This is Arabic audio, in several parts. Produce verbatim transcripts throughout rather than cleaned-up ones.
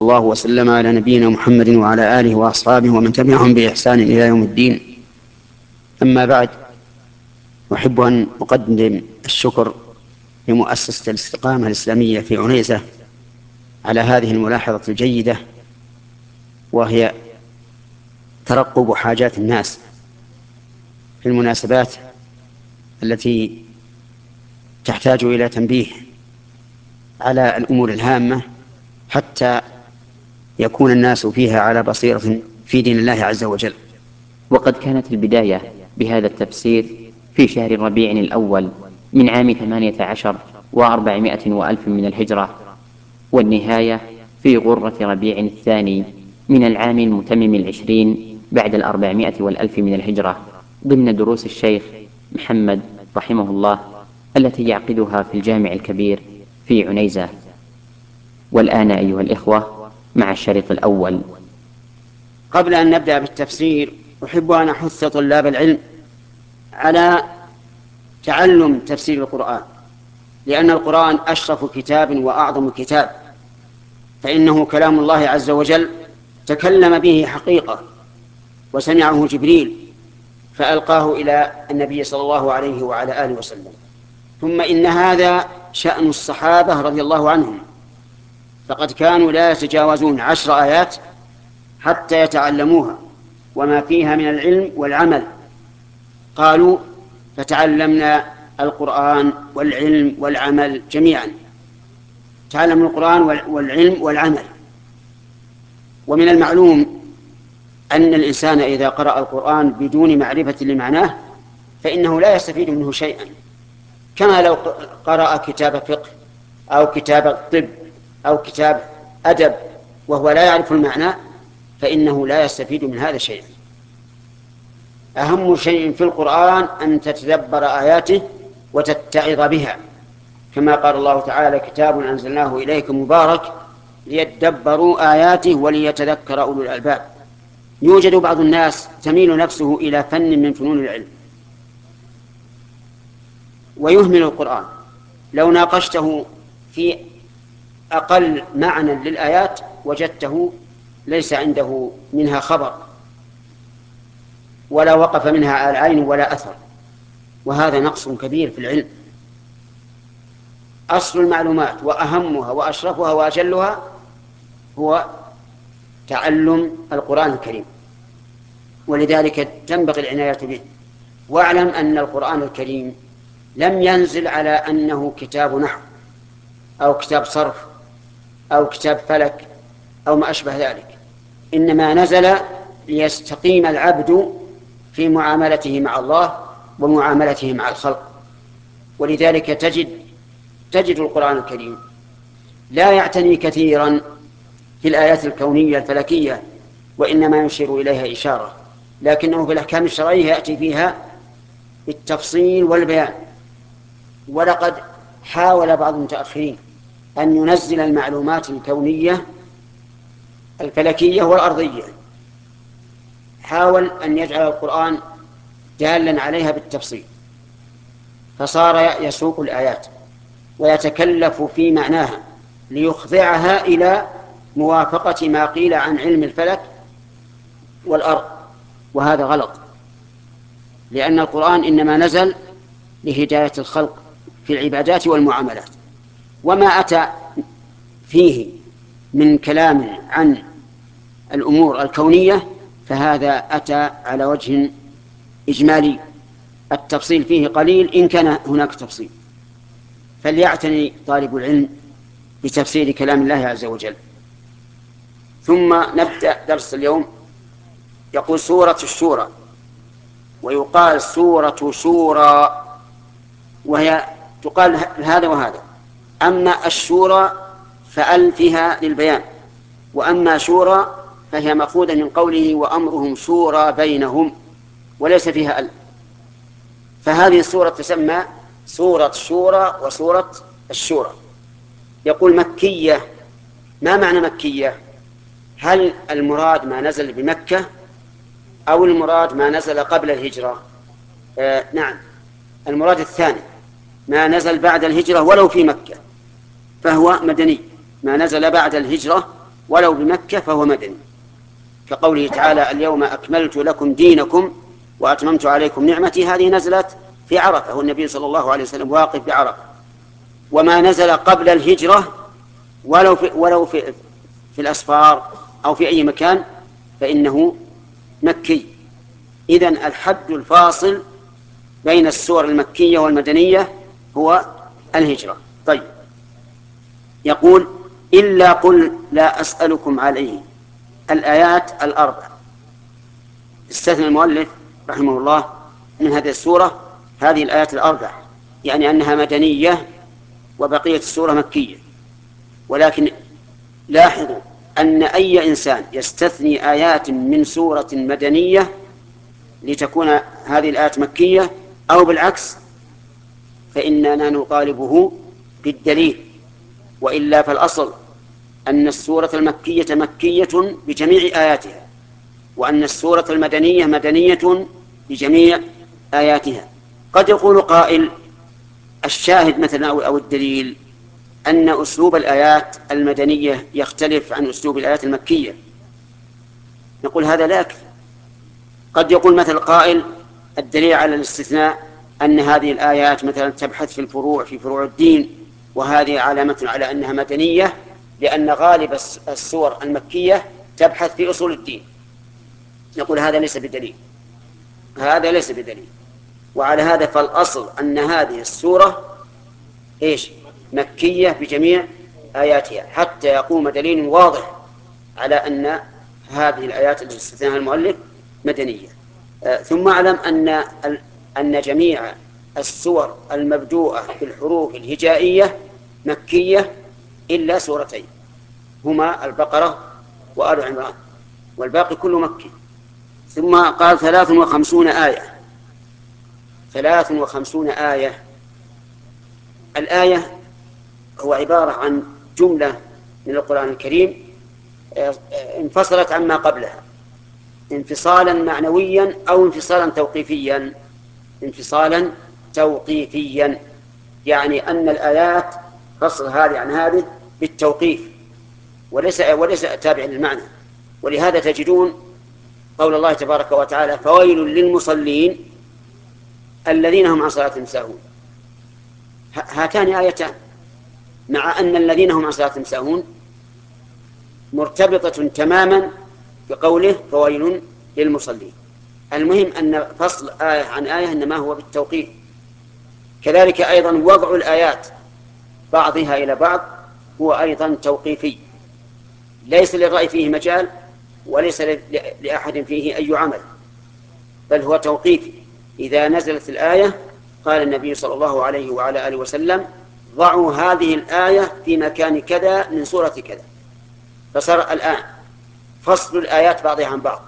الله وسلم على نبينا محمد وعلى آله وأصحابه ومن تبعهم بإحسان إلى يوم الدين. أما بعد، أحب أن أقدم الشكر لمؤسسة الاستقامة الإسلامية في عنيزة على هذه الملاحظة الجيدة، وهي ترقب حاجات الناس في المناسبات التي تحتاج إلى تنبيه على الأمور الهامة، حتى يكون الناس فيها على بصيرة في دين الله عز وجل. وقد كانت البداية بهذا التفسير في شهر ربيع الأول من عام ثمانية عشر وأربعمائة وألف من الهجرة، والنهاية في غرة ربيع الثاني من العام المتمم العشرين بعد الأربعمائة والألف من الهجرة، ضمن دروس الشيخ محمد رحمه الله التي يعقدها في الجامع الكبير في عنيزة. والآن أيها الإخوة مع الشريط الأول. قبل أن نبدأ بالتفسير، أحب أن أحث طلاب العلم على تعلم تفسير القرآن، لأن القرآن أشرف كتاب وأعظم كتاب، فإنه كلام الله عز وجل تكلم به حقيقة، وسمعه جبريل فألقاه إلى النبي صلى الله عليه وعلى آله وسلم. ثم إن هذا شأن الصحابة رضي الله عنهم، فقد كانوا لا يتجاوزون عشر آيات حتى يتعلموها وما فيها من العلم والعمل. قالوا: فتعلمنا القرآن والعلم والعمل جميعا. تعلموا القرآن والعلم والعمل. ومن المعلوم أن الإنسان إذا قرأ القرآن بدون معرفة لمعناه فإنه لا يستفيد منه شيئا، كما لو قرأ كتاب فقه أو كتاب طب أو كتاب أدب وهو لا يعرف المعنى، فإنه لا يستفيد من هذا شيئا. أهم شيء في القرآن أن تتدبر آياته وتتعظ بها، كما قال الله تعالى: كتاب أنزلناه إليك مبارك ليدبروا آياته وليتذكر أولو الألباب. يوجد بعض الناس تميل نفسه إلى فن من فنون العلم ويهمل القرآن. لو ناقشته في أقل معنى للآيات وجدته ليس عنده منها خبر، ولا وقف منها على عين ولا أثر، وهذا نقص كبير في العلم. أصل المعلومات وأهمها وأشرفها وأجلها هو تعلم القرآن الكريم، ولذلك تنبغي العناية به. واعلم أن القرآن الكريم لم ينزل على أنه كتاب نحو أو كتاب صرف أو كتاب فلك أو ما أشبه ذلك، إنما نزل ليستقيم العبد في معاملته مع الله ومعاملته مع الخلق. ولذلك تجد تجد القرآن الكريم لا يعتني كثيرا في الآيات الكونية الفلكية، وإنما يشير إليها إشارة، لكنه في الأحكام الشرعية يأتي فيها بالتفصيل والبيان. ولقد حاول بعض المتأخرين أن ينزل المعلومات الكونية الفلكية والأرضية، حاول أن يجعل القرآن دالا عليها بالتفصيل، فصار يسوق الآيات ويتكلف في معناها ليخضعها إلى موافقة ما قيل عن علم الفلك والأرض، وهذا غلط، لأن القرآن إنما نزل لهداية الخلق في العبادات والمعاملات. وما أتى فيه من كلام عن الأمور الكونية فهذا أتى على وجه إجمالي، التفصيل فيه قليل إن كان هناك تفصيل. فليعتني طالب العلم بتفسير كلام الله عز وجل. ثم نبدأ درس اليوم. يقول: سورة الشورى، ويقال سورة شورى، وهي تقال هذا وهذا. أما الشورى فأل فيها للبيان، وأما شورى فهي مأخوذة من قوله: وأمرهم شورى بينهم، وليس فيها أل. فهذه السورة تسمى سورة شورى وسورة الشورى. يقول: مكية. ما معنى مكية؟ هل المراد ما نزل بمكة أو المراد ما نزل قبل الهجرة؟ آه نعم، المراد الثاني، ما نزل بعد الهجرة ولو في مكة فهو مدني، ما نزل بعد الهجرة ولو بمكة فهو مدني، كقوله تعالى اليوم أكملت لكم دينكم وأتممت عليكم نعمتي. هذه نزلت في عرفة والنبي صلى الله عليه وسلم واقف بعرفة. وما نزل قبل الهجرة ولو في, ولو في, في الأسفار أو في أي مكان فإنه مكي. إذن الحد الفاصل بين السور المكية والمدنية هو الهجرة. طيب، يقول إلا قل لا أسألكم عليه. الآيات الأربع استثنى المؤلف رحمه الله من هذه السورة هذه الآيات الأربع، يعني أنها مدنية وبقية السورة مكية. ولكن لاحظوا أن أي إنسان يستثني آيات من سورة مدنية لتكون هذه الآيات مكية أو بالعكس فإننا نطالبه بالدليل، وإلا فالأصل أن السورة المكية مكية بجميع آياتها، وأن السورة المدنية مدنية بجميع آياتها. قد يقول قائل الشاهد مثلا أو الدليل أن أسلوب الآيات المدنية يختلف عن أسلوب الآيات المكية. نقول هذا لا يكفي. قد يقول مثل قائل الدليل على الاستثناء أن هذه الآيات مثلا تبحث في الفروع في فروع الدين، وهذه علامة على أنها مدنية لأن غالب السور المكية تبحث في أصول الدين. نقول هذا ليس بدليل، هذا ليس بدليل. وعلى هذا فالأصل أن هذه السورة إيش؟ مكية بجميع آياتها، حتى يقوم دليل واضح على أن هذه الآيات التي استثناها المؤلف مدنية. آه ثم أعلم أن أن جميع السور المبدوءة بالحروف الهجائية مكية إلا سورتين هما البقرة وآل عمران، والباقي كله مكي. ثم قال ثلاث وخمسون آية. ثلاث وخمسون آية، الآية هو عبارة عن جملة من القرآن الكريم انفصلت عما قبلها انفصالا معنويا أو انفصالا توقيفيا. انفصالا توقيفيا يعني أن الآيات فصل هذه عن هذه بالتوقيف وليس وليس تابع للمعنى. ولهذا تجدون قول الله تبارك وتعالى فويل للمصلين الذين هم عن صلاتهم ساهون. هاتان آيتان مع أن الذين هم عن صلاتهم ساهون مرتبطة تماما بقوله فويل للمصلين. المهم أن فصل آية عن آية إنما هو بالتوقيف. كذلك أيضا وضع الآيات بعضها إلى بعض هو أيضا توقيفي، ليس للرأي فيه مجال وليس لأحد فيه أي عمل، بل هو توقيفي. إذا نزلت الآية قال النبي صلى الله عليه وعلى آله وسلم ضعوا هذه الآية في مكان كذا من سورة كذا، فصار الآن فصل الآيات بعضها عن بعض.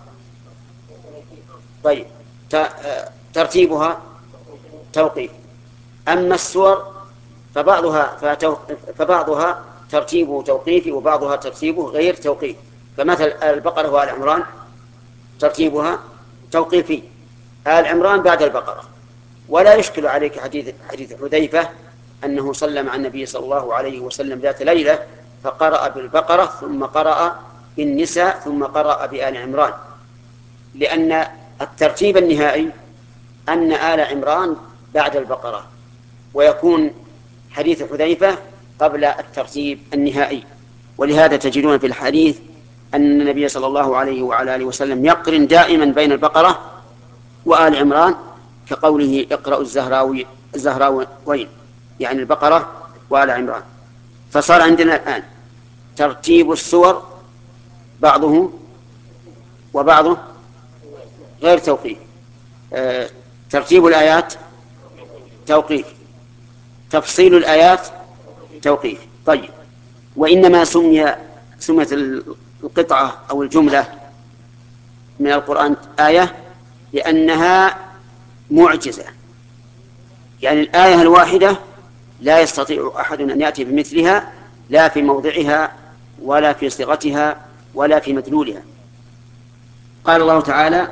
طيب ترتيبها توقيف. أما السور فبعضها فبعضها ترتيبه توقيفي وبعضها ترتيبه غير توقيفي. فمثل البقرة وآل عمران ترتيبها توقيفي، آل عمران بعد البقرة. ولا يشكل عليك حديث حديث حذيفة أنه صلى مع النبي صلى الله عليه وسلم ذات ليلة فقرأ بالبقرة ثم قرأ بالنساء ثم قرأ بآل عمران، لأن الترتيب النهائي أن آل عمران بعد البقرة، ويكون حديث حذيفة قبل الترتيب النهائي. ولهذا تجدون في الحديث أن النبي صلى الله عليه وعلى آله وسلم يقرن دائما بين البقرة وآل عمران كقوله اقرأوا الزهراوي الزهراوين، يعني البقرة وآل عمران. فصار عندنا الآن ترتيب السور بعضه وبعضه غير توقيف. آه ترتيب الآيات توقيف، تفصيل الآيات توقيف. طيب، وإنما سمي سميت القطعة أو الجملة من القرآن آية لأنها معجزة، يعني الآية الواحدة لا يستطيع أحد أن يأتي بمثلها لا في موضعها ولا في صيغتها ولا في مدلولها. قال الله تعالى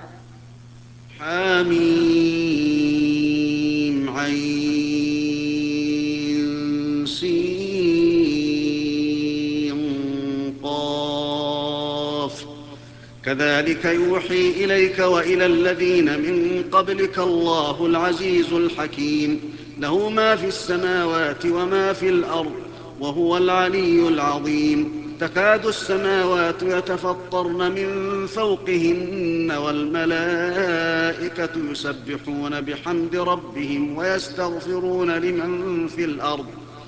حميم عين سين قاف كذلك يوحي إليك وإلى الذين من قبلك الله العزيز الحكيم له ما في السماوات وما في الأرض وهو العلي العظيم تكاد السماوات يتفطرن من فوقهن والملائكة يسبحون بحمد ربهم ويستغفرون لمن في الأرض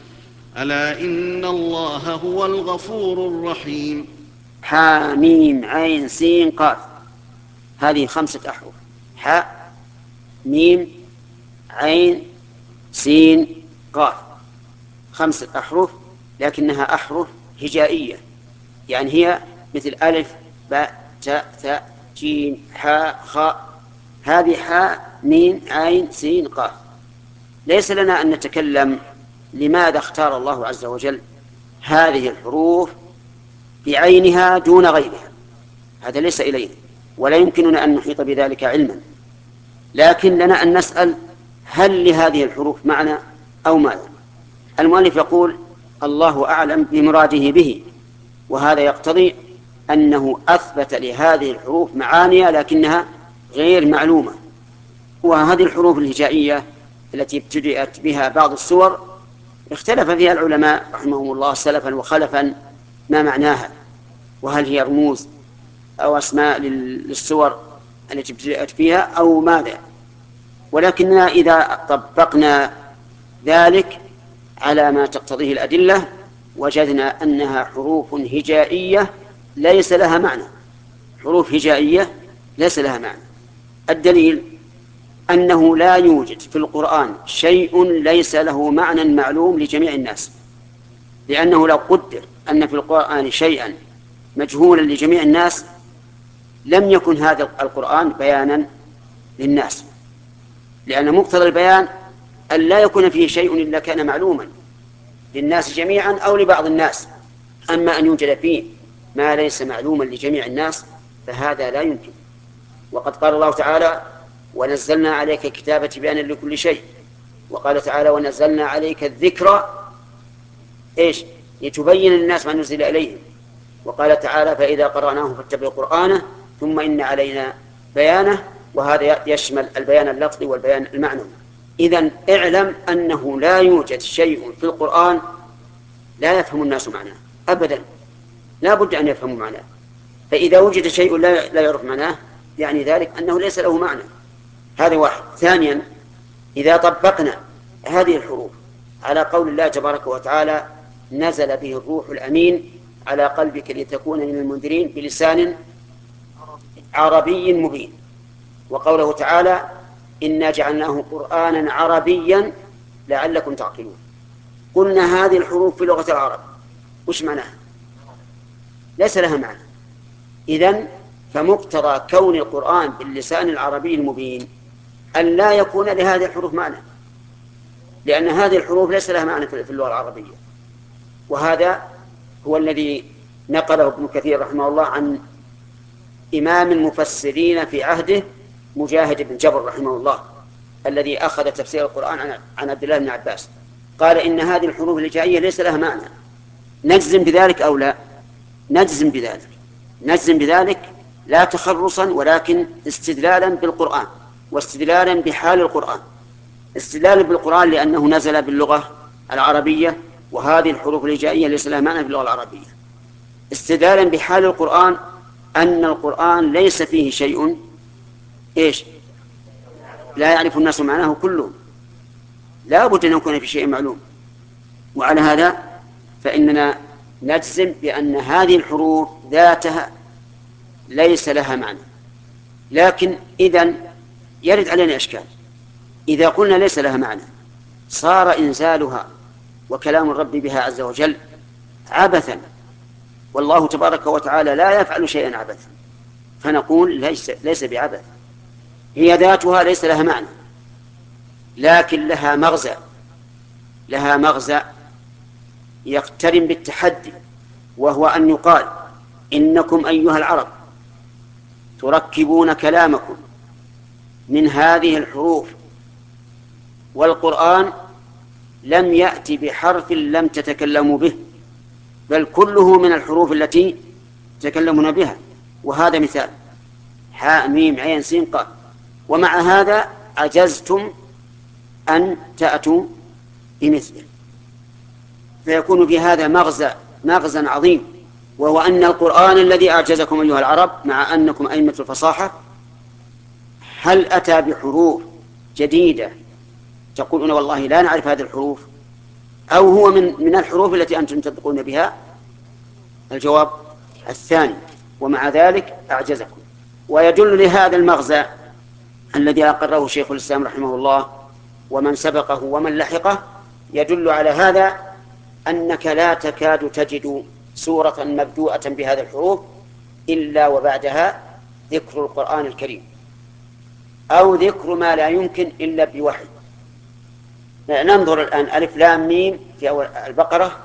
ألا إن الله هو الغفور الرحيم. حاميم عين سين قاف، هذه خمسة أحرف: حاء ميم عين سين قاف، خمسة أحرف، لكنها أحرف هجائية، يعني هي مثل ألف باء تاء ثاء جيم حاء خاء. هذه حاء ميم عين سين قاف. ليس لنا أن نتكلم لماذا اختار الله عز وجل هذه الحروف بعينها دون غيرها، هذا ليس إلينا ولا يمكننا أن نحيط بذلك علما، لكن لنا أن نسأل هل لهذه الحروف معنى أو ماذا. المؤلف يقول الله أعلم بمراده به، وهذا يقتضي أنه أثبت لهذه الحروف معاني لكنها غير معلومة. وهذه الحروف الهجائية التي ابتدأت بها بعض السور اختلف فيها العلماء رحمهم الله سلفا وخلفا ما معناها، وهل هي رموز أو أسماء للسور التي ابتدأت فيها أو ماذا. ولكننا إذا طبقنا ذلك على ما تقتضيه الأدلة وجدنا أنها حروف هجائية ليس لها معنى، حروف هجائية ليس لها معنى. الدليل أنه لا يوجد في القرآن شيء ليس له معنى معلوم لجميع الناس، لأنه لو قدر أن في القرآن شيئا مجهولا لجميع الناس لم يكن هذا القرآن بيانا للناس، لأن مقتضى البيان أن لا يكون فيه شيء إلا كان معلوما للناس جميعا أو لبعض الناس. أما أن يوجد فيه ما ليس معلوما لجميع الناس فهذا لا يمكن. وقد قال الله تعالى ونزلنا عليك الكتاب بيانا لكل شيء، وقال تعالى ونزلنا عليك الذكر إيش لتبين للناس ما نزل إليهم، وقال تعالى فإذا قرأناه فاتبع قرآنه ثم إن علينا بيانه، وهذا يشمل البيان اللفظي والبيان المعنوي. إذن اعلم أنه لا يوجد شيء في القرآن لا يفهم الناس معناه أبدا، لا بد أن يفهموا معناه. فإذا وجد شيء لا, لا يعرف معناه يعني ذلك أنه ليس له معنى. هذا واحد. ثانيا، إذا طبقنا هذه الحروف على قول الله تبارك وتعالى نزل به الروح الأمين على قلبك لتكون من المنذرين بلسان عربي مبين، وقوله تعالى إنا جعلناه قرآنا عربيا لعلكم تعقلون، قلنا هذه الحروف في لغة العرب وش معناها؟ ليس لها معنى. إذن فمقتضى كون القرآن باللسان العربي المبين أن لا يكون لهذه الحروف معنى، لأن هذه الحروف ليس لها معنى في اللغة العربية. وهذا هو الذي نقله ابن كثير رحمه الله عن إمام المفسرين في عهده مجاهد بن جبر رحمه الله، الذي أخذ تفسير القرآن عن عبد الله بن عباس، قال إن هذه الحروف الهجائية ليس لها معنى. نجزم بذلك أو لا؟ نجزم بذلك، نجزم بذلك لا تخرصا ولكن استدلالا بالقرآن واستدلالا بحال القرآن. استدلالا بالقرآن لأنه نزل باللغة العربية وهذه الحروف الهجائية ليس لها معنى في اللغة العربية. استدلالا بحال القرآن أن القرآن ليس فيه شيء إيش لا يعرف الناس معناه كلهم، لا بد أن يكون في شيء معلوم. وعلى هذا فإننا نجزم بأن هذه الحروف ذاتها ليس لها معنى. لكن إذن يرد علينا إشكال، إذا قلنا ليس لها معنى صار إنزالها وكلام الرب بها عز وجل عبثا، والله تبارك وتعالى لا يفعل شيئا عبثا، فنقول ليس, ليس بعبث، هي ذاتها ليس لها معنى لكن لها مغزى، لها مغزى يقترن بالتحدي، وهو أن يقال إنكم أيها العرب تركبون كلامكم من هذه الحروف، والقرآن لم يأتي بحرف لم تتكلموا به، بل كله من الحروف التي تكلمون بها. وهذا مثال حاء ميم عين سين قاف، ومع هذا عجزتم أن تأتوا بمثله، فيكون في هذا مغزى مغزى عظيم، وهو أن القرآن الذي أعجزكم أيها العرب مع أنكم أئمة الفصاحة هل أتى بحروف جديدة تقولون والله لا نعرف هذه الحروف، أو هو من من الحروف التي أنتم تنطقون بها؟ الجواب الثاني، ومع ذلك أعجزكم. ويدل لهذا المغزى الذي أقره شيخ الإسلام رحمه الله ومن سبقه ومن لحقه، يدل على هذا أنك لا تكاد تجد سورة مبدوءة بهذه الحروف إلا وبعدها ذكر القرآن الكريم أو ذكر ما لا يمكن إلا بوحي. ننظر الآن ألف لام ميم في أول البقرة،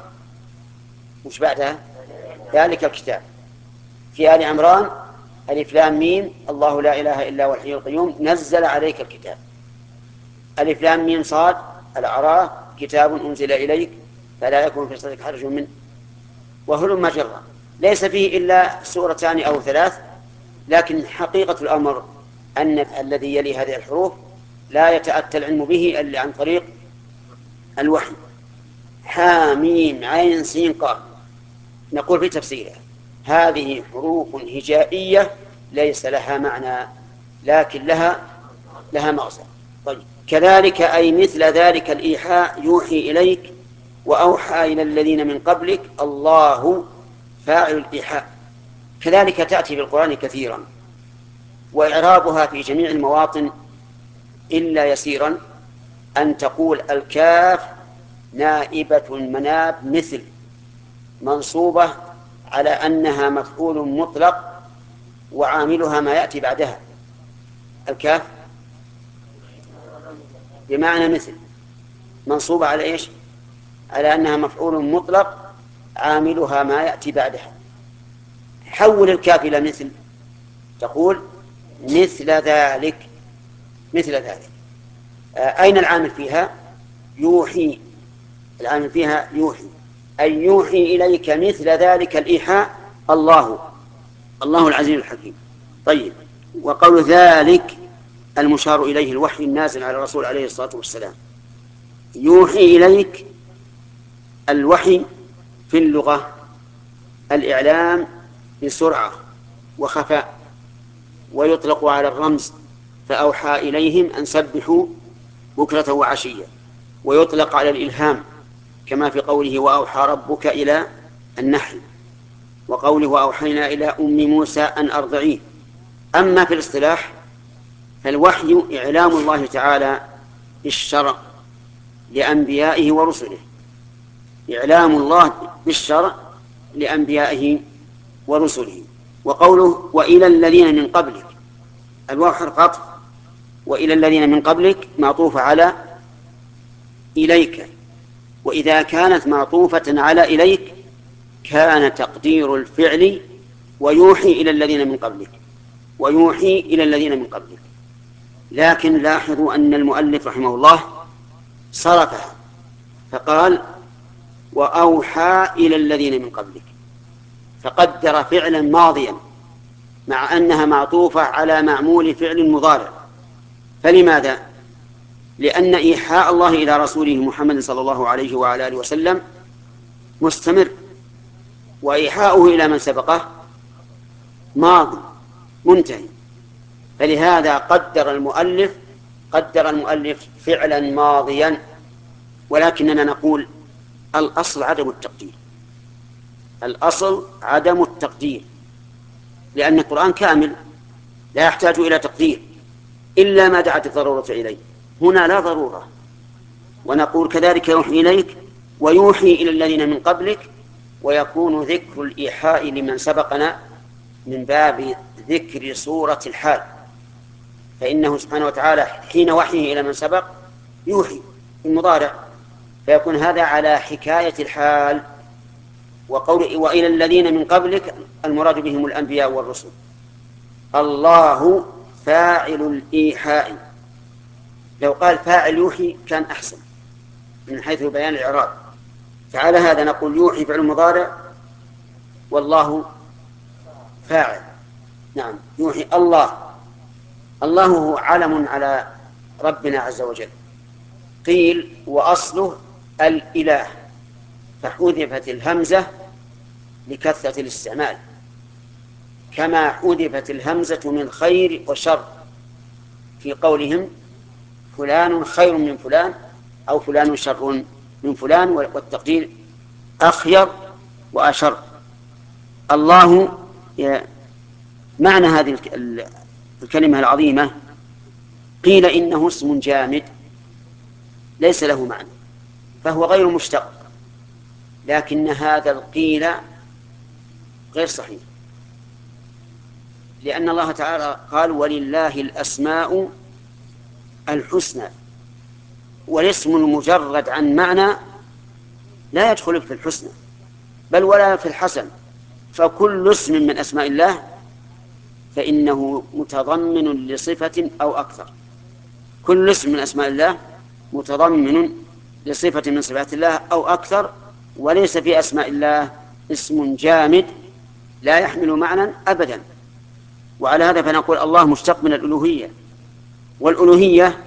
وش بعدها؟ ذلك الكتاب. في آل عمران ألف لام ميم الله لا إله إلا هو الحي القيوم نزل عليك الكتاب. ألف لام ميم صاد الأعراف كتاب أنزل إليك فلا يكون في صدرك حرج منه. وهلم جرا، ليس فيه إلا سورتان أو ثلاث، لكن حقيقة الأمر أن الذي يلي هذه الحروف لا يتأتى العلم به إلا عن طريق الوحي. حاميم عين سين قاف، نقول في تفسيرها هذه حروف هجائية ليس لها معنى لكن لها لها مغزى. طيب كذلك أي مثل ذلك الإيحاء يوحي إليك وأوحى إلى الذين من قبلك، الله فاعل الإيحاء، كذلك تأتي في القرآن كثيرا، وإعرابها في جميع المواطن إلا يسيرا أن تقول الكاف نائبة المناب مثل منصوبة على أنها مفعول مطلق وعاملها ما يأتي بعدها. الكاف بمعنى مثل منصوبة على إيش؟ على أنها مفعول مطلق عاملها ما يأتي بعدها. حول الكاف إلى مثل، تقول مثل ذلك. مثل ذلك أين العامل فيها؟ يوحي. العامل فيها يوحي، أي يوحي إليك مثل ذلك الإيحاء الله الله العزيز الحكيم. طيب وقول ذلك المشار إليه الوحي النازل على الرسول عليه الصلاة والسلام. يوحي إليك الوحي في اللغة الإعلام بسرعة وخفاء، ويطلق على الرمز فأوحى إليهم أن سبحوا بكرة وعشية، ويطلق على الإلهام كما في قوله وأوحى ربك إلى النحل، وقوله وأوحينا إلى أم موسى أن أرضعيه. أما في الاصطلاح فالوحي إعلام الله تعالى بالشرع لأنبيائه ورسله، إعلام الله بالشرع لأنبيائه ورسله. وقوله وإلى الذين من قبلك، الواو حرف عطف، وإلى الذين من قبلك معطوفة على إليك، وإذا كانت معطوفة على إليك كان تقدير الفعل ويوحي إلى الذين من قبلك، ويوحي إلى الذين من قبلك. لكن لاحظوا أن المؤلف رحمه الله صرفها فقال وأوحى إلى الذين من قبلك، فقدر فعلا ماضيا مع أنها معطوفة على معمول فعل مضارع. فلماذا؟ لأن إيحاء الله إلى رسوله محمد صلى الله عليه وعلى آله وسلم مستمر، وإيحاؤه إلى من سبقه ماضي منتهي. فلهذا قدر المؤلف قدر المؤلف فعلا ماضيا. ولكننا نقول الأصل عدم التقدير، الأصل عدم التقدير، لأن القرآن كامل لا يحتاج إلى تقدير إلا ما دعت الضرورة إليه. هنا لا ضرورة. ونقول كذلك يوحي إليك ويوحي إلى الذين من قبلك، ويكون ذكر الإيحاء لمن سبقنا من باب ذكر صورة الحال، فإنه سبحانه وتعالى حين وحيه إلى من سبق يوحي المضارع، فيكون هذا على حكاية الحال. وقول وإلى الذين من قبلك المراد بهم الأنبياء والرسل. الله فاعل الإيحاء، لو قال فاعل يوحي كان أحسن من حيث بيان الإعراب. فعلى هذا نقول يوحي فعل مضارع والله فاعل، نعم يوحي الله. الله هو علم على ربنا عز وجل. قيل وأصله الإله، فحذفت الهمزة لكثرة الاستعمال، كما حذفت الهمزة من خير وشر في قولهم فلان خير من فلان أو فلان شر من فلان، والتقدير أخير وأشر. الله معنى هذه الكلمة العظيمة قيل إنه اسم جامد ليس له معنى، فهو غير مشتق، لكن هذا القيل غير صحيح، لأن الله تعالى قال ولله الأسماء الحسنى، والاسم المجرد عن معنى لا يدخل في الحسنى بل ولا في الحسن، فكل اسم من أسماء الله فإنه متضمن لصفة أو أكثر. كل اسم من أسماء الله متضمن لصفة من صفات الله أو أكثر، وليس في أسماء الله اسم جامد لا يحمل معنى أبدا. وعلى هذا فنقول الله مشتق من الألوهية، والألوهية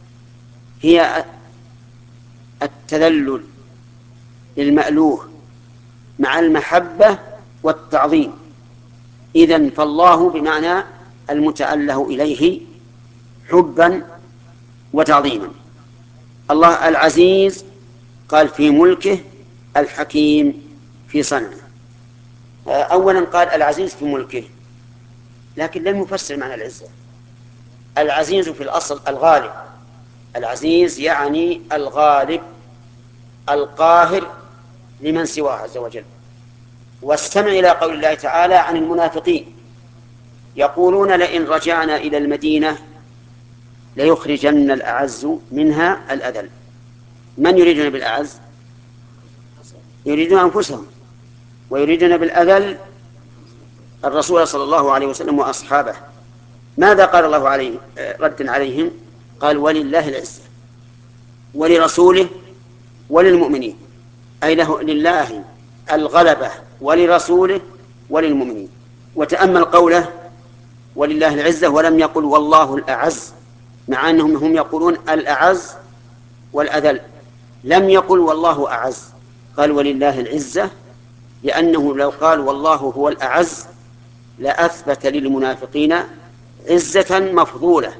هي التذلل للمألوه مع المحبة والتعظيم. إذن فالله بمعنى المتأله إليه حبا وتعظيما. الله العزيز قال في ملكه، الحكيم في صنعه. أولا قال العزيز في ملكه، لكن لم يفسر معنى العزة. العزيز في الأصل الغالب، العزيز يعني الغالب القاهر لمن سواه عز وجل. واستمع إلى قول الله تعالى عن المنافقين يقولون لئن رجعنا إلى المدينة ليخرجن الأعز منها الأذل. من يريدون بالأعز؟ يريدون أنفسهم، ويريدون بالأذل الرسول صلى الله عليه وسلم وأصحابه. ماذا قال الله عليه ردا عليهم؟ قال ولله العزة ولرسوله وللمؤمنين، أي له لله الغلبة ولرسوله وللمؤمنين. وتأمل قوله ولله العزة ولم يقل والله الأعز، مع أنهم هم يقولون الأعز والأذل، لم يقل والله أعز، قال ولله العزة، لأنه لو قال والله هو الأعز لأثبت للمنافقين عزة مفضولة،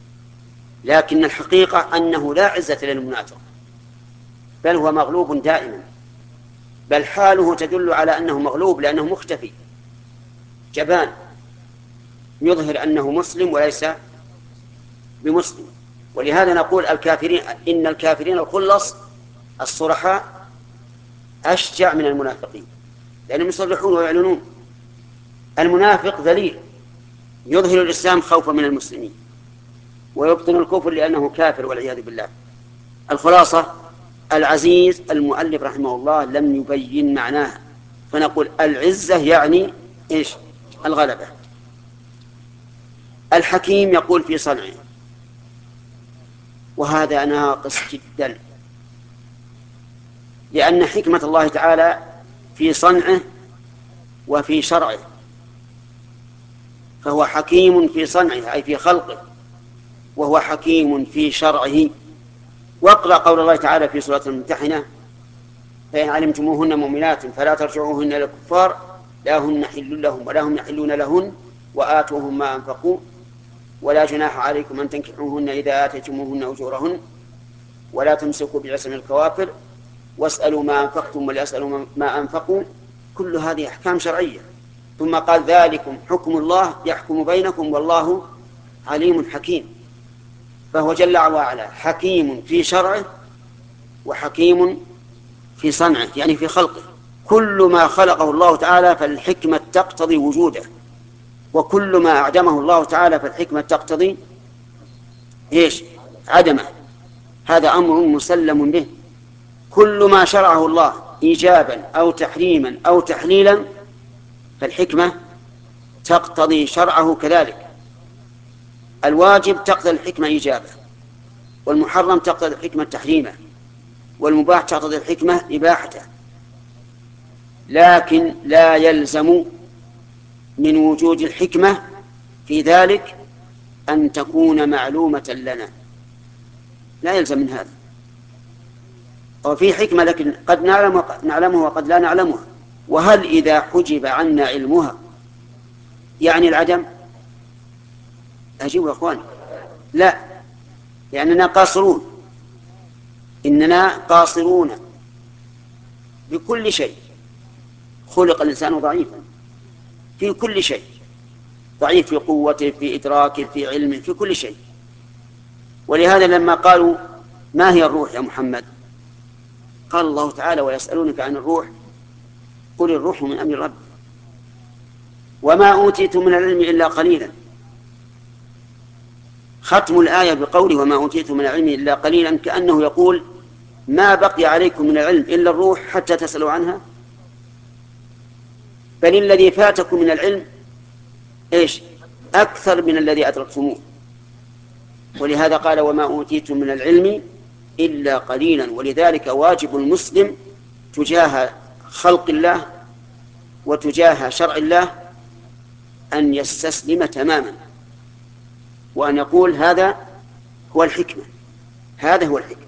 لكن الحقيقة أنه لا عزة للمنافق، بل هو مغلوب دائما، بل حاله تدل على أنه مغلوب، لأنه مختفي جبان يظهر أنه مسلم وليس بمسلم. ولهذا نقول الكافرين إن الكافرين الخلص الصرحاء أشجع من المنافقين، لأنهم يصرحون ويعلنون. المنافق ذليل يظهر الإسلام خوفا من المسلمين، ويبطن الكفر لأنه كافر والعياذ بالله. الخلاصة العزيز المؤلف رحمه الله لم يبين معناه، فنقول العزة يعني إيش؟ الغلبة. الحكيم يقول في صنعه، وهذا ناقص جدا، لأن حكمة الله تعالى في صنعه وفي شرعه، فهو حكيم في صنعه أي في خلقه، وهو حكيم في شرعه. واقرأ قول الله تعالى في سورة الممتحنة فإن علمتموهن مؤمنات فلا ترجعوهن إلى الكفار لا هن حل لهم ولا هم يحلون لهن وآتوهم ما أنفقوا ولا جناح عليكم أن تنكحوهن إذا آتيتموهن أجورهن ولا تمسكوا بعصم الكوافر واسألوا ما أنفقتم وليسألوا ما أنفقوا. كل هذه أحكام شرعية. ثم قال ذلكم حكم الله يحكم بينكم والله عليم حكيم. فهو جل وعلا حكيم في شرعه وحكيم في صنعه، يعني في خلقه. كل ما خلقه الله تعالى فالحكمة تقتضي وجوده، وكل ما أعدمه الله تعالى فالحكمة تقتضي إيش؟ عدمه. هذا أمر مسلم به. كل ما شرعه الله إيجابا أو تحريما أو تحليلا فالحكمة تقتضي شرعه كذلك. الواجب تقتضي الحكمة إيجابه، والمحرم تقتضي الحكمة تحريمه، والمباح تقتضي الحكمة إباحته. لكن لا يلزم من وجود الحكمة في ذلك أن تكون معلومة لنا، لا يلزم من هذا. وفي حكمة لكن قد نعلم نعلمها وقد لا نعلمها. وهل إذا حجب عنا علمها يعني العدم؟ أجيب يا أخوان، لا، لأننا قاصرون، إننا قاصرون بكل شيء. خلق الإنسان ضعيفا في كل شيء، ضعيف في قوته، في إدراكه، في علمه، في كل شيء. ولهذا لما قالوا ما هي الروح يا محمد؟ قال الله تعالى ويسألونك عن الروح قل الروح من أمر رب وما أوتيتم من العلم إلا قليلا. ختم الآية بقوله وما أوتيتم من العلم إلا قليلا كأنه يقول ما بقي عليكم من العلم إلا الروح حتى تسألوا عنها. بل الذي فاتكم من العلم إيش؟ أكثر من الذي أدركتموه. ولهذا قال وما أوتيتم من العلم إلا قليلا. ولذلك واجب المسلم تجاه خلق الله وتجاه شرع الله أن يستسلم تماما، وأن يقول هذا هو الحكمة، هذا هو الحكمة.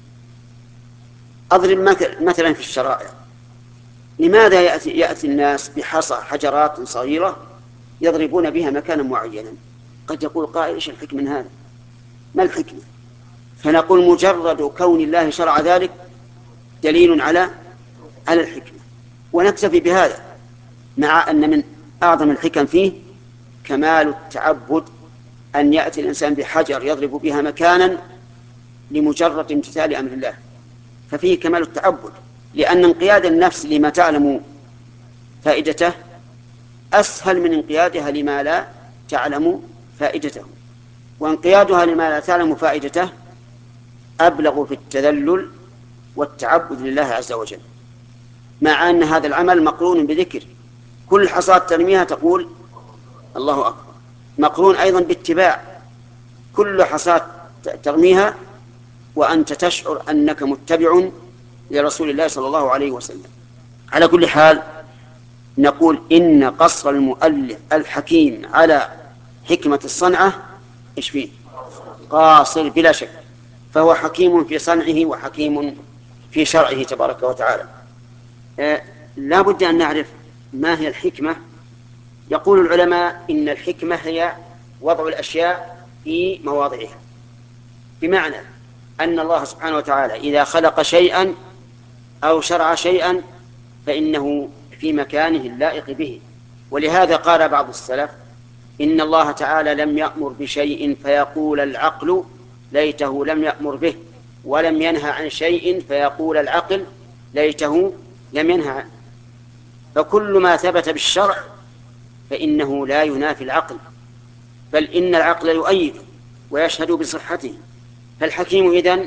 أضرب مثلا في الشرائع، لماذا يأتي, يأتي الناس بحصى حجرات صغيرة يضربون بها مكانا معينا؟ قد يقول قائل إيش الحكمة من هذا؟ ما الحكمة؟ فنقول مجرد كون الله شرع ذلك دليل على على الحكمة، ونكتفي بهذا، مع أن من أعظم الحكم فيه كمال التعبد، أن يأتي الإنسان بحجر يضرب بها مكانا لمجرد امتثال أمر الله، ففيه كمال التعبد. لأن انقياد النفس لما تعلم فائدته أسهل من انقيادها لما لا تعلم فائدته، وانقيادها لما لا تعلم فائدته أبلغ في التذلل والتعبد لله عز وجل، مع أن هذا العمل مقرون بذكر. كل حصاة ترميها تقول الله أكبر، مقرون أيضا باتباع. كل حصاة ترميها وأنت تشعر أنك متبع لرسول الله صلى الله عليه وسلم. على كل حال نقول إن قصر المؤلف الحكيم على حكمة الصنعة إيش فيه؟ قاصر بلا شك، فهو حكيم في صنعه وحكيم في شرعه تبارك وتعالى. آه لا بد أن نعرف ما هي الحكمة. يقول العلماء إن الحكمة هي وضع الأشياء في مواضعها، بمعنى أن الله سبحانه وتعالى إذا خلق شيئا أو شرع شيئا فإنه في مكانه اللائق به. ولهذا قال بعض السلف إن الله تعالى لم يأمر بشيء فيقول العقل ليته لم يأمر به، ولم ينهى عن شيء فيقول العقل ليته لم ينهى عنه. فكل ما ثبت بالشرع فإنه لا ينافي العقل، بل إن العقل يؤيد ويشهد بصحته. فالحكيم إذن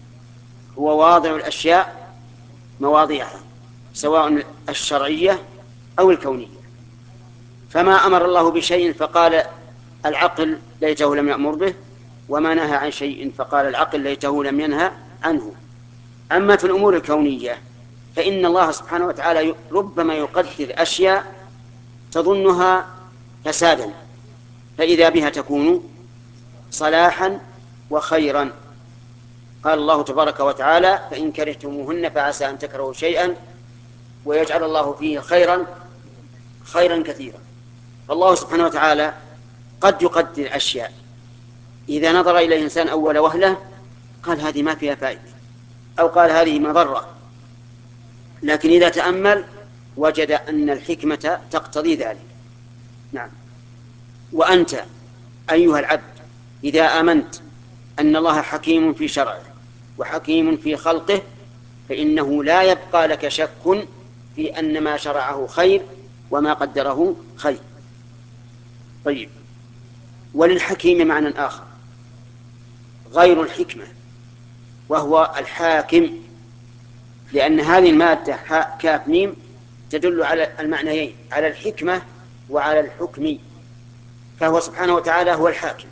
هو واضع الأشياء مواضعها، سواء الشرعية أو الكونية. فما أمر الله بشيء فقال العقل ليته لم يأمر به، وما نهى عن شيء فقال العقل ليته لم ينهى عنه. أما في الأمور الكونية فإن الله سبحانه وتعالى ربما يقدر أشياء تظنها فسادا فإذا بها تكون صلاحا وخيرا. قال الله تبارك وتعالى فإن كرهتموهن فعسى أن تكرهوا شيئا ويجعل الله فيه خيرا خيرا كثيرا. فالله سبحانه وتعالى قد يقدر أشياء إذا نظر إلى الإنسان أول وهلة قال هذه ما فيها فائدة، أو قال هذه مضرة، لكن إذا تأمل وجد أن الحكمة تقتضي ذلك. نعم. وأنت أيها العبد إذا آمنت أن الله حكيم في شرعه وحكيم في خلقه فإنه لا يبقى لك شك في أن ما شرعه خير وما قدره خير. طيب، وللحكيم معنى آخر غير الحكمة وهو الحاكم، لأن هذه المادة حاء كاف ميم تدل على المعنيين، على الحكمة وعلى الحكم. فهو سبحانه وتعالى هو الحاكم،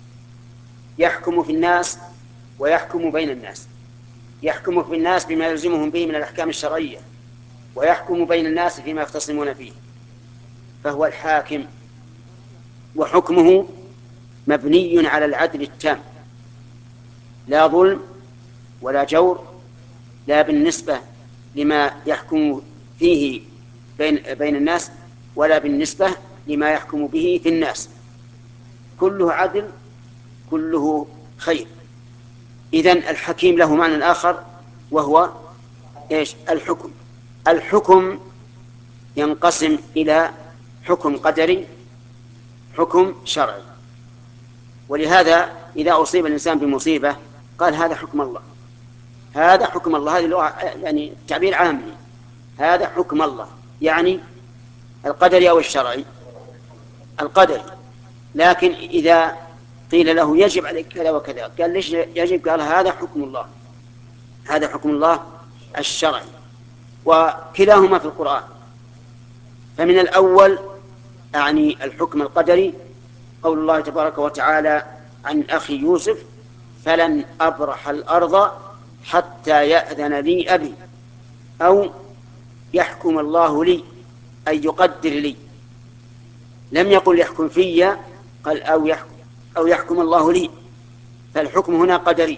يحكم في الناس ويحكم بين الناس، يحكم في الناس بما يلزمهم به من الأحكام الشرعية، ويحكم بين الناس فيما يختصمون فيه، فهو الحاكم. وحكمه مبني على العدل التام، لا ظلم ولا جور، لا بالنسبة لما يحكم فيه بين, بين الناس ولا بالنسبة لما يحكم به في الناس، كله عدل، كله خير. إذن الحكيم له معنى آخر وهو إيش؟ الحكم. الحكم ينقسم إلى حكم قدري، حكم شرعي. ولهذا إذا أصيب الإنسان بمصيبة قال هذا حكم الله، هذا حكم الله، هذه اللغة يعني تعبير عامي، هذا حكم الله، يعني القدري أو الشرعي؟ القدري. لكن إذا قيل له يجب عليك كذا وكذا قال ليش يجب؟ قال هذا حكم الله، هذا حكم الله الشرعي، وكلاهما في القرآن. فمن الأول أعني الحكم القدري قول الله تبارك وتعالى عن أخي يوسف: فلن أبرح الأرض حتى يأذن لي أبي أو يحكم الله لي، أي يقدر لي. لم يقل يحكم في، قال أو يحكم, أو يحكم الله لي، فالحكم هنا قدري.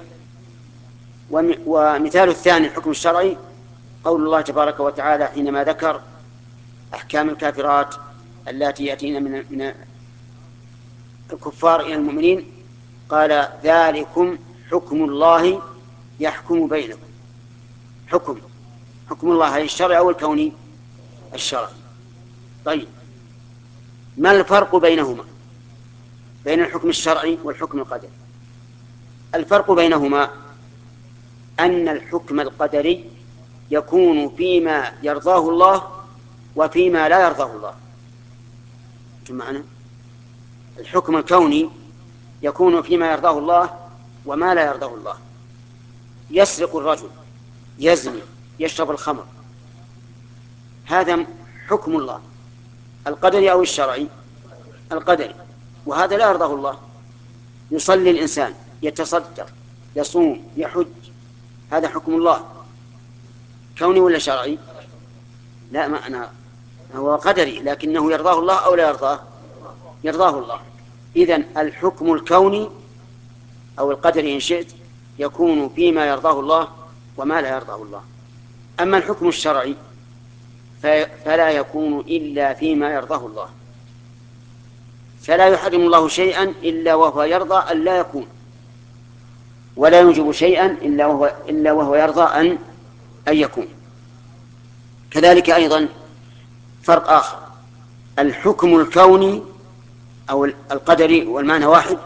ومثال الثاني الحكم الشرعي قول الله تبارك وتعالى حينما ذكر أحكام الكافرات التي يأتين من, من الكفار إلى المؤمنين قال: ذلكم حكم الله يحكم بينكم. حكم حكم الله الشرعي أو الكوني؟ الشرعي. طيب، ما الفرق بينهما، بين الحكم الشرعي والحكم القدري؟ الفرق بينهما أن الحكم القدري يكون فيما يرضاه الله وفيما لا يرضاه الله. معنا؟ الحكم الكوني يكون فيما يرضاه الله وما لا يرضاه الله. يسرق الرجل، يزني، يشرب الخمر، هذا حكم الله القدري أو الشرعي؟ القدري، وهذا لا يرضاه الله. يصلي الإنسان، يتصدق، يصوم، يحج، هذا حكم الله، كوني ولا شرعي؟ لا، ما أنا هو قدري، لكنه يرضاه الله أو لا يرضاه؟ يرضاه الله. إذن الحكم الكوني أو القدري إن شئت يكون فيما يرضاه الله وما لا يرضاه الله. أما الحكم الشرعي فلا يكون إلا فيما يرضاه الله، فلا يحرم الله شيئا إلا وهو يرضى أن لا يكون، ولا يوجب شيئا إلا وهو, إلا وهو يرضى أن, أن يكون. كذلك أيضا فرق آخر، الحكم الكوني أو القدري والمعنى واحد،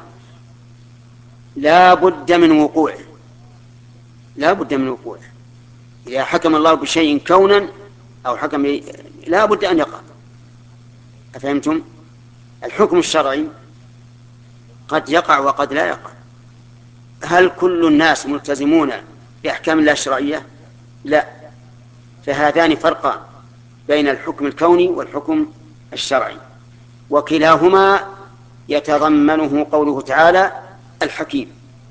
لا بد من وقوعه، لا بد من وقوعه. إذا حكم الله بشيء كونا أو حكم لا بد أن يقع. أفهمتم؟ الحكم الشرعي قد يقع وقد لا يقع. هل كل الناس ملتزمون بأحكام الله الشرعية؟ لا. فهذان فرقان بين الحكم الكوني والحكم الشرعي، وكلاهما يتضمنه قوله تعالى الحكيم.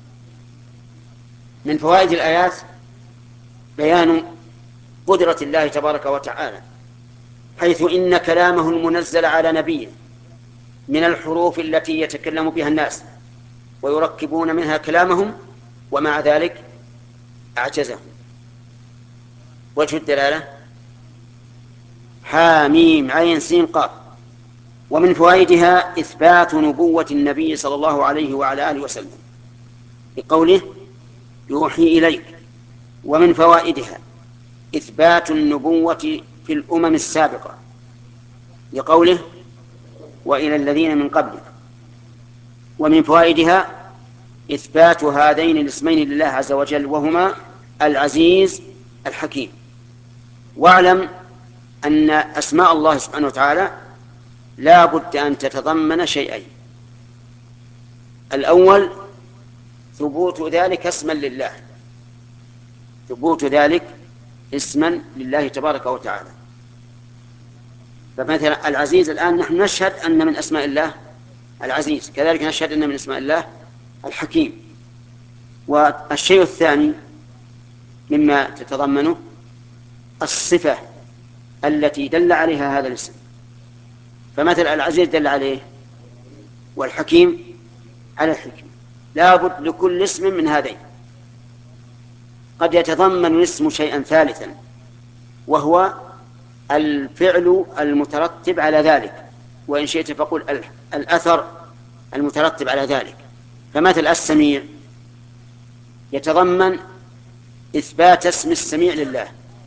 من فوائد الآيات بيان قدرة الله تبارك وتعالى، حيث إن كلامه المنزل على نبيه من الحروف التي يتكلم بها الناس ويركبون منها كلامهم، ومع ذلك أعجزهم. وجه الدلالة: حاميم عين سين قاف. ومن فوائدها إثبات نبوة النبي صلى الله عليه وعلى آله وسلم بقوله يوحي إليك. ومن فوائدها إثبات النبوة في الأمم السابقة لقوله وإلى الذين من قبلك. ومن فوائدها إثبات هذين الاسمين لله عز وجل، وهما العزيز الحكيم. واعلم أن أسماء الله سبحانه وتعالى لا بد أن تتضمن شيئين: الأول ثبوت ذلك اسما لله، ثبوت ذلك اسما لله تبارك وتعالى. فمثلا العزيز الآن نحن نشهد أن من أسماء الله العزيز، كذلك نشهد أن من أسماء الله الحكيم. والشيء الثاني مما تتضمنه الصفة التي دل عليها هذا الاسم. فمثل العزيز دل عليه والحكيم على الحكمة. لا بد لكل اسم من هذين. قد يتضمن الاسم شيئا ثالثا وهو الفعل المترتب على ذلك، وإن شئت فقل الأثر المترتب على ذلك. فمثل السميع يتضمن إثبات اسم السميع لله،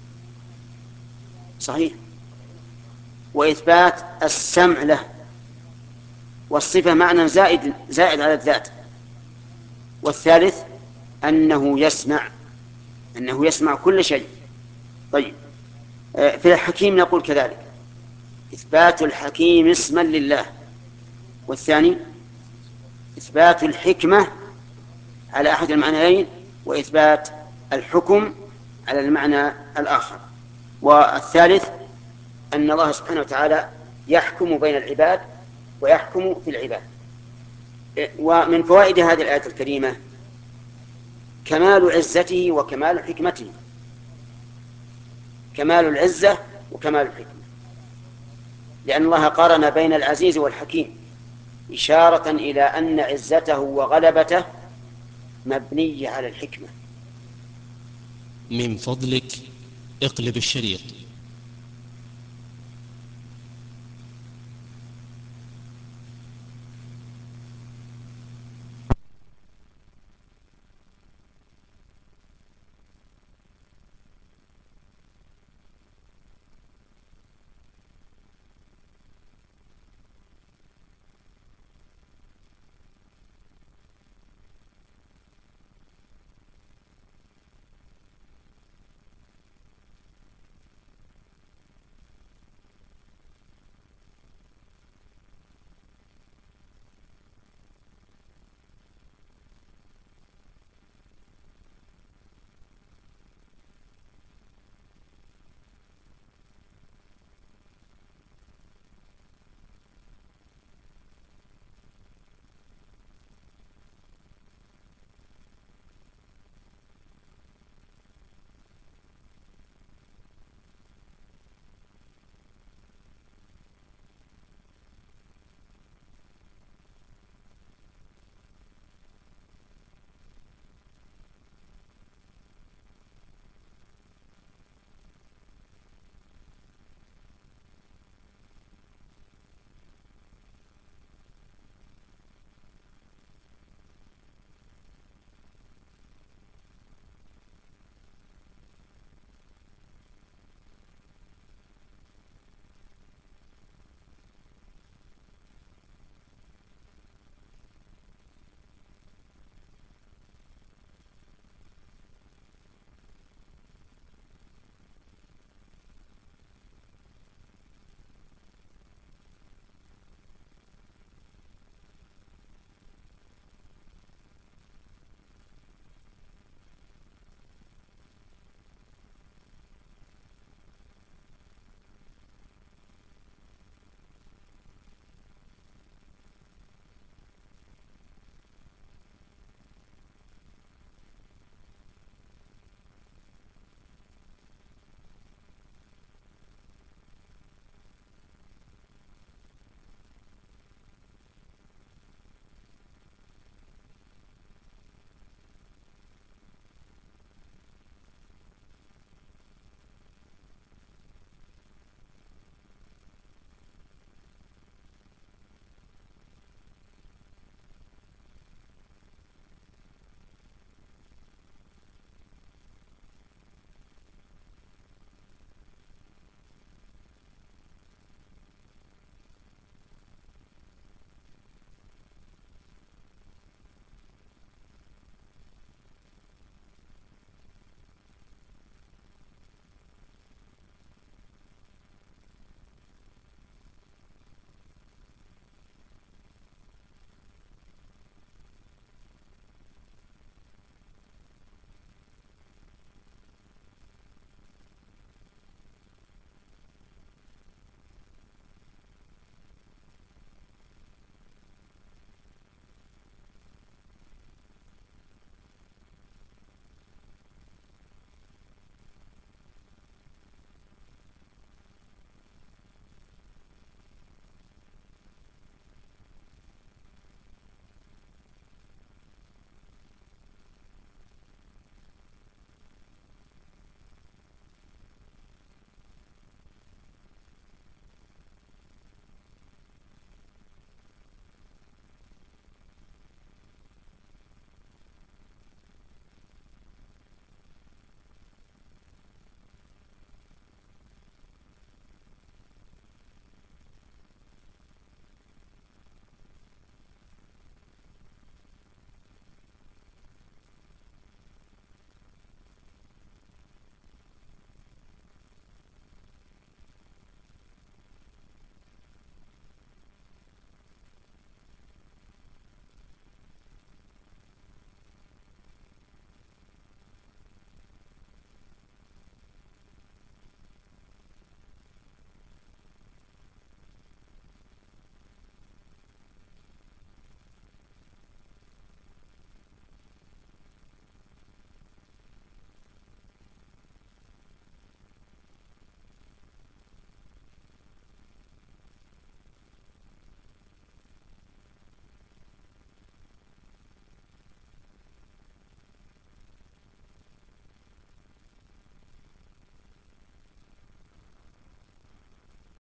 صحيح، وإثبات السمع له، والصفة معنى زائد زائد على الذات. والثالث أنه يسمع، أنه يسمع كل شيء. طيب، في الحكيم نقول كذلك إثبات الحكيم اسما لله، والثاني إثبات الحكمة على أحد المعنيين، وإثبات الحكم على المعنى الآخر. والثالث أن الله سبحانه وتعالى يحكم بين العباد ويحكم في العباد. ومن فوائد هذه الآية الكريمة كمال عزته وكمال حكمته، كمال العزة وكمال الحكمة، لأن الله قارن بين العزيز والحكيم إشارة إلى أن عزته وغلبته مبنية على الحكمة. من فضلك اقلب الشريط.